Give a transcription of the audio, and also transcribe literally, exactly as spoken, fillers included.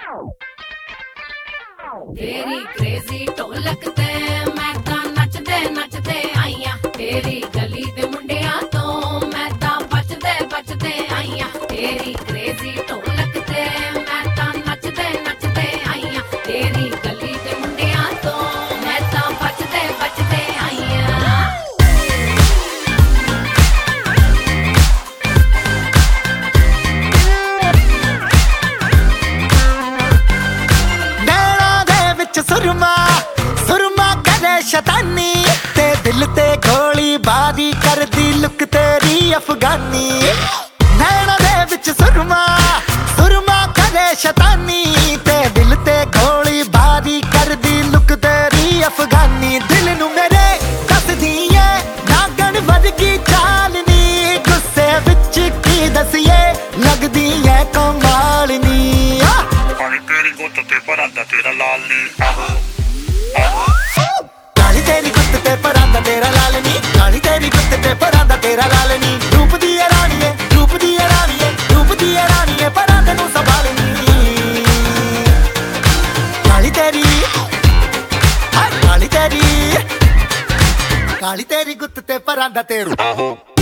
तेरी क्रेजी ढोलक ते मैं तां नचदे नचदे आईयां तेरी गली दे मुंडियां तो मैं तां बचदे बचदे आईयां तेरी क्रेजी ढोलक ते मैं तां नचदे नचदे आईयां तेरी गली दे मुंडियां तो मैं तां बचदे बचदे आईयां। सुरमा सुरमा करे शैतानी ते दिल ते गोली बारी कर दी लुक तेरी अफगानी। नैना दे विच सुरमा सुरमा करे शैतानी ते दिल ते गोली बारी कर दी लुक तेरी अफगानी। दिल नू मेरे दस दिए नागन वर्गी चालनी गुस्से विच की दसिए लगदी है कमालनी। तेरी गुत्त ते परांदा तेरा लाल नी काली तेरी गुत्त ते परांदा तेरा लाल नी काली तेरी गुत्त ते परांदा तेरा लाल नी। रूप दी रानी है रूप दी रानी है रूप दी रानी है परांदे नू संभालनी। काली तेरी हाय काली तेरी काली तेरी गुत्त ते परांदा तेरू